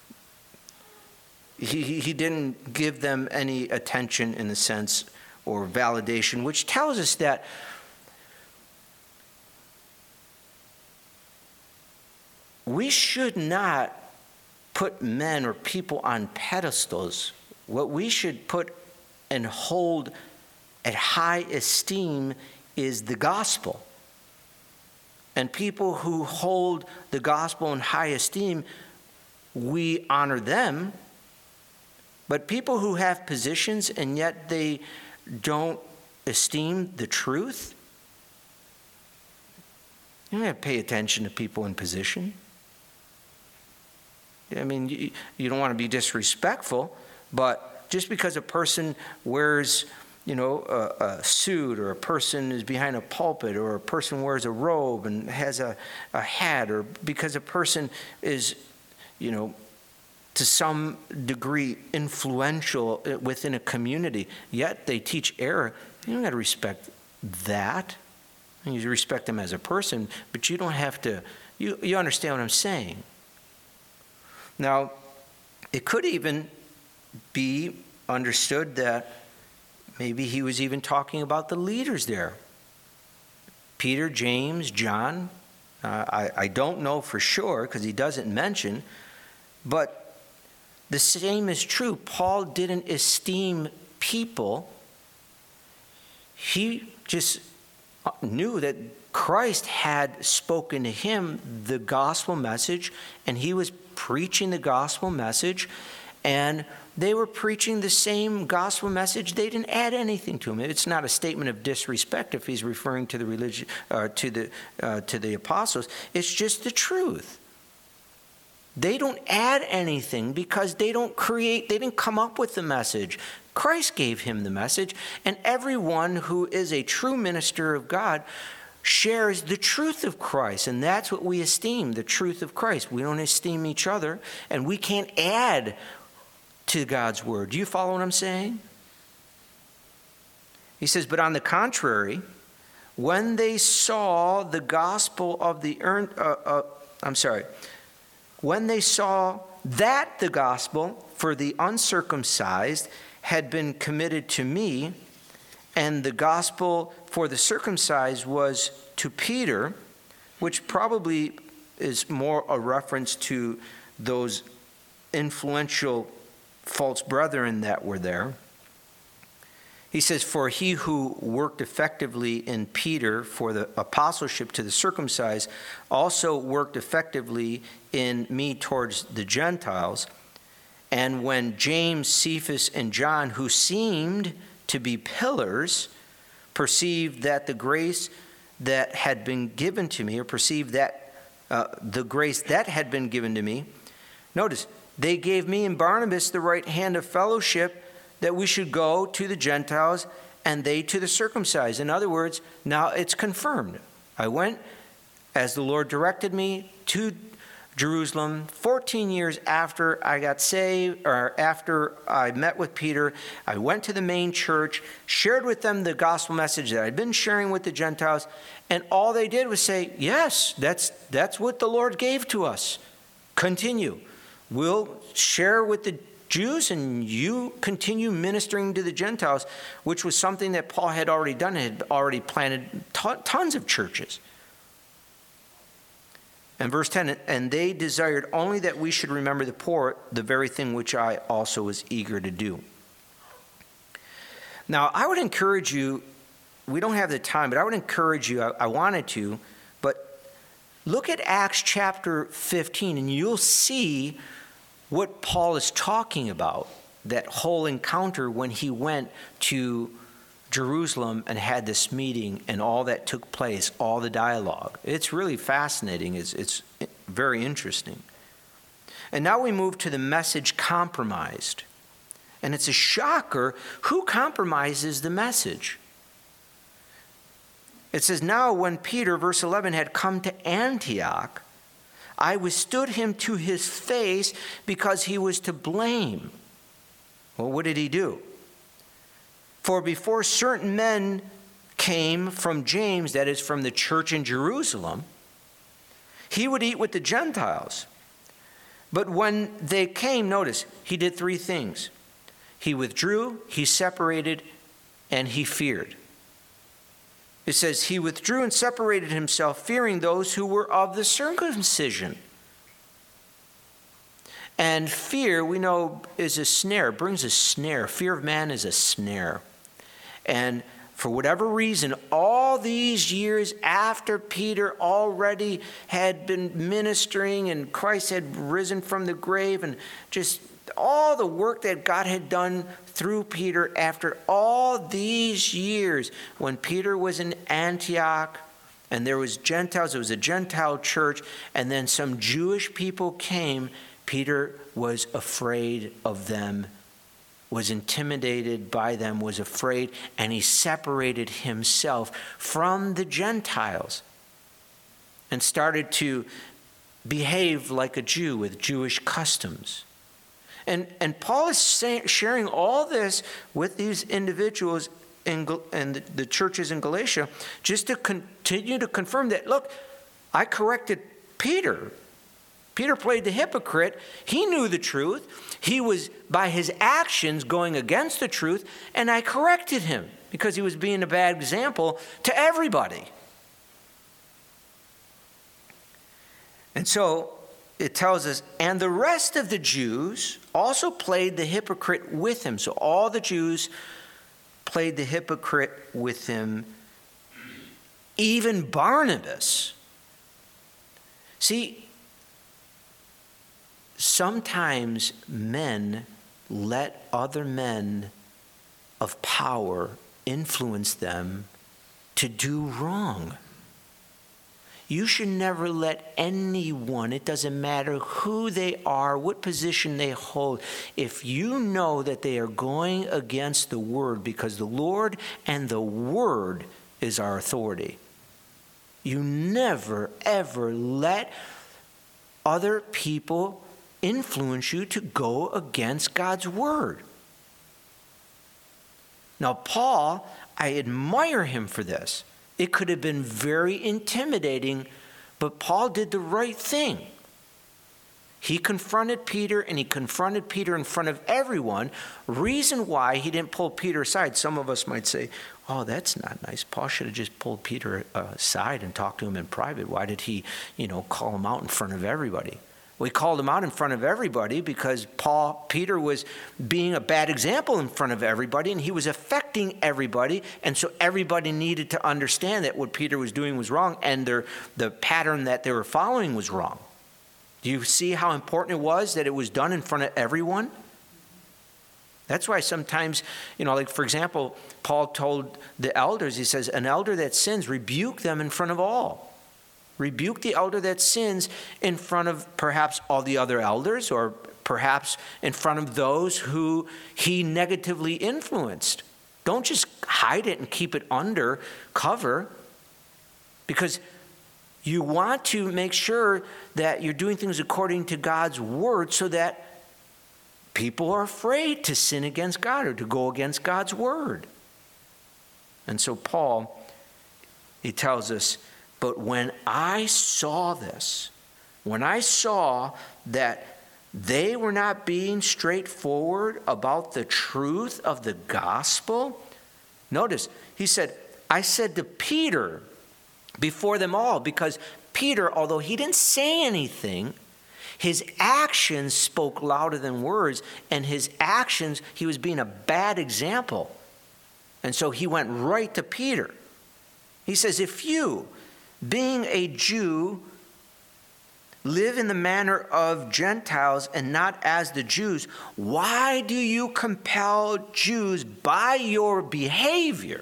he didn't give them any attention in the sense or validation, which tells us that we should not put men or people on pedestals. What we should put and hold at high esteem is the gospel. And people who hold the gospel in high esteem, we honor them. But people who have positions and yet they don't esteem the truth, you don't have to pay attention to people in position. I mean, you don't want to be disrespectful, but just because a person wears, you know, a suit, or a person is behind a pulpit, or a person wears a robe and has a hat, or because a person is, you know, to some degree influential within a community, yet they teach error, you don't got to respect that. You respect them as a person, but you don't have to, you understand what I'm saying. Now, it could even be understood that maybe he was even talking about the leaders there. Peter, James, John. I don't know for sure because he doesn't mention, but the same is true. Paul didn't esteem people. He just knew that Christ had spoken to him the gospel message, and he was preaching the gospel message, and they were preaching the same gospel message. They didn't add anything to him. It's not a statement of disrespect if he's referring to the religion, to the apostles. It's just the truth. They don't add anything because they didn't come up with the message. Christ gave him the message, and everyone who is a true minister of God shares the truth of Christ, and that's what we esteem, the truth of Christ. We don't esteem each other, and we can't add to God's word. Do you follow what I'm saying? He says, but on the contrary, when they saw the gospel of when they saw that the gospel for the uncircumcised had been committed to me, and the gospel for the circumcised was to Peter, which probably is more a reference to those influential false brethren that were there. He says, for he who worked effectively in Peter for the apostleship to the circumcised also worked effectively in me towards the Gentiles. And when James, Cephas, and John, who seemed to be pillars, perceived that the grace that had been given to me, or perceived that the grace that had been given to me, notice, they gave me and Barnabas the right hand of fellowship, that we should go to the Gentiles and they to the circumcised. In other words, now it's confirmed. I went, as the Lord directed me, to Jerusalem 14 years after I got saved, or after I met with Peter. I went to the main church, shared with them the gospel message that I'd been sharing with the Gentiles, and all they did was say, yes, that's what the Lord gave to us. Continue. We'll share with the Jews, and you continue ministering to the Gentiles, which was something that Paul had already done. He had already planted tons of churches. And verse 10, and they desired only that we should remember the poor, the very thing which I also was eager to do. Now, I would encourage you, we don't have the time, but I would encourage you, I wanted to, but look at Acts chapter 15, and you'll see what Paul is talking about, that whole encounter when he went to Jerusalem and had this meeting and all that took place, all the dialogue. It's really fascinating. It's very interesting. And now we move to the message compromised. And it's a shocker. Who compromises the message? It says, now when Peter, verse 11, had come to Antioch, I withstood him to his face because he was to blame. Well, what did he do? For before certain men came from James, that is from the church in Jerusalem, he would eat with the Gentiles. But when they came, notice, he did three things. He withdrew, he separated, and he feared. It says he withdrew and separated himself, fearing those who were of the circumcision. And fear, we know, is a snare, brings a snare. Fear of man is a snare. And for whatever reason, all these years after Peter already had been ministering and Christ had risen from the grave, and just all the work that God had done through Peter, after all these years, when Peter was in Antioch and there was Gentiles, it was a Gentile church, and then some Jewish people came, Peter was afraid of them, was intimidated by them, was afraid, and he separated himself from the Gentiles and started to behave like a Jew with Jewish customs. And Paul is sharing all this with these individuals in the churches in Galatia, just to continue to confirm that, look, I corrected Peter. Peter played the hypocrite. He knew the truth. He was, by his actions, going against the truth, and I corrected him because he was being a bad example to everybody. And so it tells us, and the rest of the Jews also played the hypocrite with him. So all the Jews played the hypocrite with him, even Barnabas. See, sometimes men let other men of power influence them to do wrong. You should never let anyone, it doesn't matter who they are, what position they hold, if you know that they are going against the Word, because the Lord and the Word is our authority. You never, ever let other people influence you to go against God's Word. Now, Paul, I admire him for this. It could have been very intimidating, but Paul did the right thing. He confronted Peter, and he confronted Peter in front of everyone. Reason why he didn't pull Peter aside. Some of us might say, oh, that's not nice. Paul should have just pulled Peter aside and talked to him in private. Why did he, call him out in front of everybody? We called him out in front of everybody because Peter was being a bad example in front of everybody, and he was affecting everybody, and so everybody needed to understand that what Peter was doing was wrong, and the pattern that they were following was wrong. Do you see how important it was that it was done in front of everyone? That's why sometimes, like for example, Paul told the elders, he says, an elder that sins, rebuke them in front of all. Rebuke the elder that sins in front of perhaps all the other elders, or perhaps in front of those who he negatively influenced. Don't just hide it and keep it under cover, because you want to make sure that you're doing things according to God's Word so that people are afraid to sin against God or to go against God's Word. And so Paul, he tells us, but when I saw this, when I saw that they were not being straightforward about the truth of the gospel, notice, he said, I said to Peter before them all, because Peter, although he didn't say anything, his actions spoke louder than words, and his actions, he was being a bad example. And so he went right to Peter. He says, if you, being a Jew, live in the manner of Gentiles and not as the Jews, why do you compel Jews by your behavior?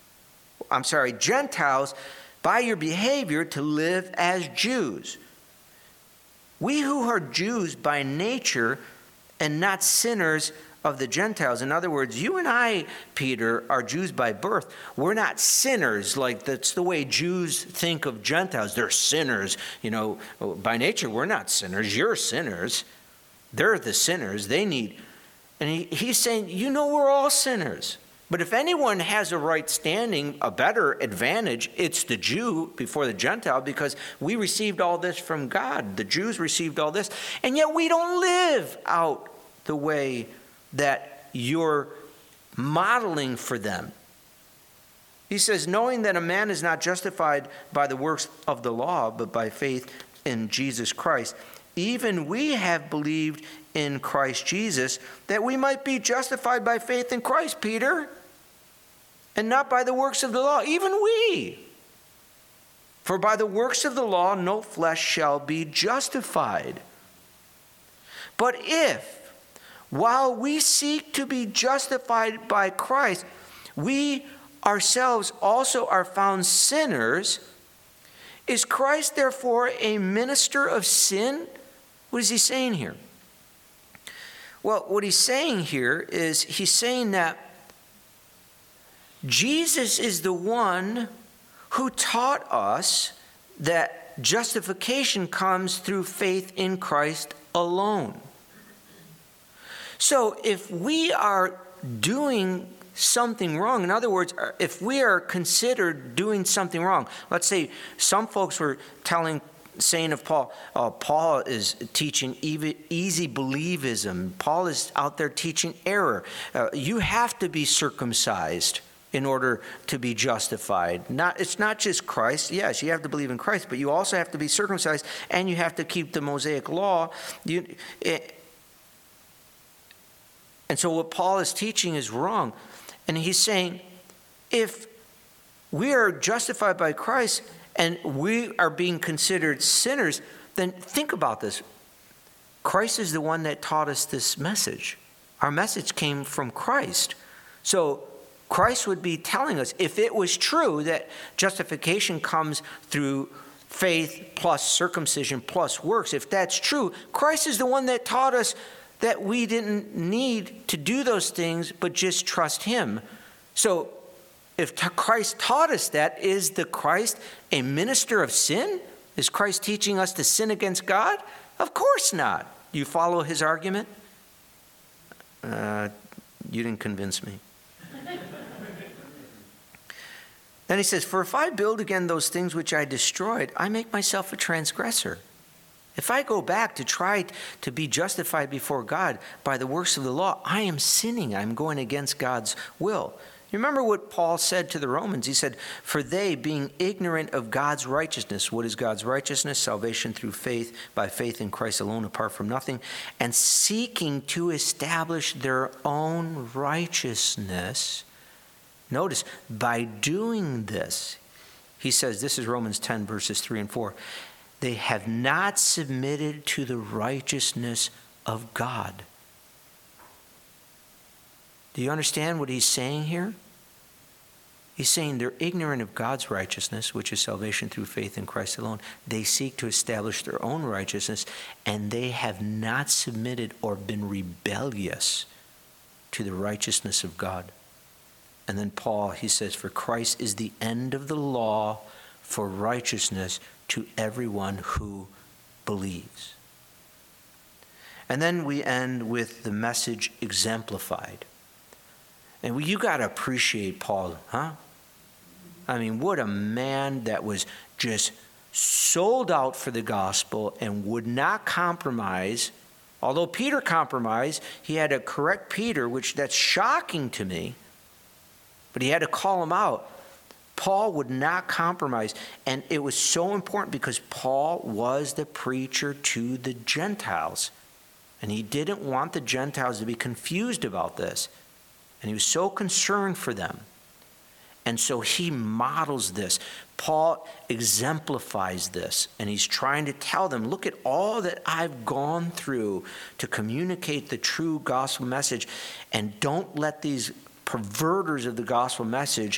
Gentiles by your behavior to live as Jews. We who are Jews by nature and not sinners of the Gentiles. In other words, you and I, Peter, are Jews by birth. We're not sinners. Like, that's the way Jews think of Gentiles. They're sinners. By nature, we're not sinners. You're sinners. They're the sinners. They need. And he's saying, we're all sinners. But if anyone has a right standing, a better advantage, it's the Jew before the Gentile, because we received all this from God. The Jews received all this. And yet we don't live out the way that you're modeling for them. He says, knowing that a man is not justified by the works of the law, but by faith in Jesus Christ, even we have believed in Christ Jesus, that we might be justified by faith in Christ, Peter, and not by the works of the law, even we. For by the works of the law no flesh shall be justified. But if, while we seek to be justified by Christ, we ourselves also are found sinners, is Christ therefore a minister of sin? What is he saying here? Well, what he's saying here is he's saying that Jesus is the one who taught us that justification comes through faith in Christ alone. So if we are doing something wrong, in other words, if we are considered doing something wrong, let's say some folks were saying of Paul, Paul is teaching easy believism. Paul is out there teaching error. You have to be circumcised in order to be justified. It's not just Christ. Yes, you have to believe in Christ, but you also have to be circumcised, and you have to keep the Mosaic law. And so what Paul is teaching is wrong. And he's saying, if we are justified by Christ and we are being considered sinners, then think about this. Christ is the one that taught us this message. Our message came from Christ. So Christ would be telling us, if it was true that justification comes through faith plus circumcision plus works, if that's true, Christ is the one that taught us that we didn't need to do those things, but just trust him. So if Christ taught us that, is the Christ a minister of sin? Is Christ teaching us to sin against God? Of course not. You follow his argument? You didn't convince me. Then he says, for if I build again those things which I destroyed, I make myself a transgressor. If I go back to try to be justified before God by the works of the law, I am sinning. I'm going against God's will. You remember what Paul said to the Romans? He said, for they, being ignorant of God's righteousness, what is God's righteousness? Salvation through faith, by faith in Christ alone, apart from nothing, and seeking to establish their own righteousness. Notice, by doing this, he says, this is Romans 10, verses 3 and 4, they have not submitted to the righteousness of God. Do you understand what he's saying here? He's saying they're ignorant of God's righteousness, which is salvation through faith in Christ alone. They seek to establish their own righteousness, and they have not submitted or been rebellious to the righteousness of God. And then Paul, he says, for Christ is the end of the law for righteousness to everyone who believes. And then we end with the message exemplified. And you got to appreciate Paul, huh? I mean, what a man that was just sold out for the gospel and would not compromise. Although Peter compromised, he had to correct Peter, that's shocking to me. But he had to call him out. Paul would not compromise. And it was so important because Paul was the preacher to the Gentiles. And he didn't want the Gentiles to be confused about this. And he was so concerned for them. And so he models this. Paul exemplifies this. And he's trying to tell them, look at all that I've gone through to communicate the true gospel message. And don't let these perverters of the gospel message,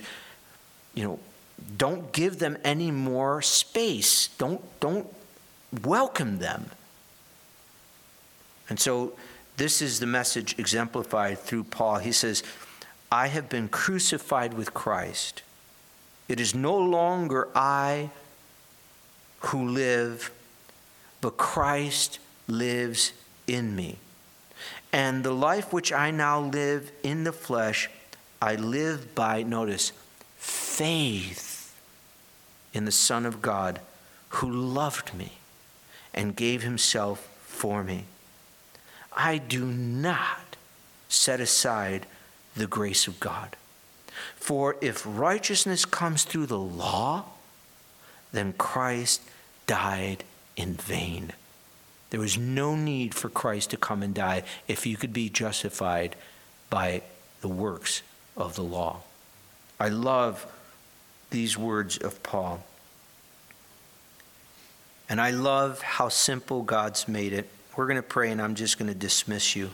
don't give them any more space. Don't welcome them. And so This is the message exemplified through Paul. He says, I have been crucified with Christ. It is no longer I who live, but Christ lives in me. And the life which I now live in the flesh, I live by, notice, faith in the Son of God who loved me and gave himself for me. I do not set aside the grace of God. For if righteousness comes through the law, then Christ died in vain. There was no need for Christ to come and die if you could be justified by the works of the law. I love these words of Paul. And I love how simple God's made it. We're going to pray and I'm just going to dismiss you.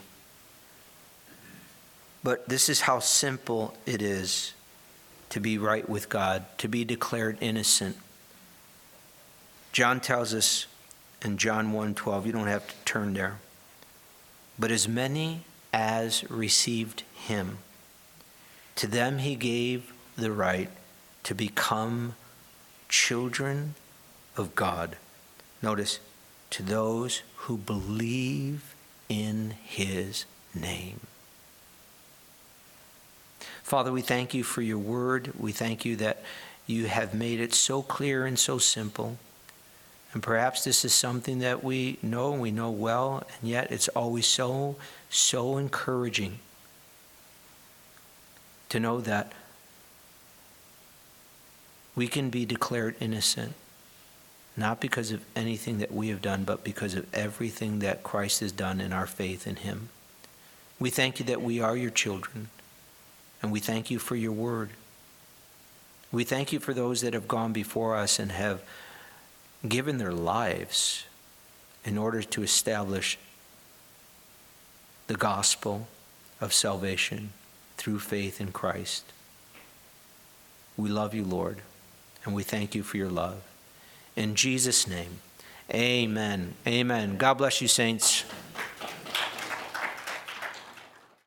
But this is how simple it is to be right with God, to be declared innocent. John tells us in John 1:12, you don't have to turn there. But as many as received him, to them he gave the right to become children of God. Notice, to those who believe in his name. Father, we thank you for your word. We thank you that you have made it so clear and so simple. And perhaps this is something that we know well, and yet it's always so encouraging to know that we can be declared innocent, not because of anything that we have done, but because of everything that Christ has done in our faith in him. We thank you that we are your children, and we thank you for your word. We thank you for those that have gone before us and have given their lives in order to establish the gospel of salvation through faith in Christ. We love you, Lord, and we thank you for your love. In Jesus' name, amen. Amen. God bless you, saints.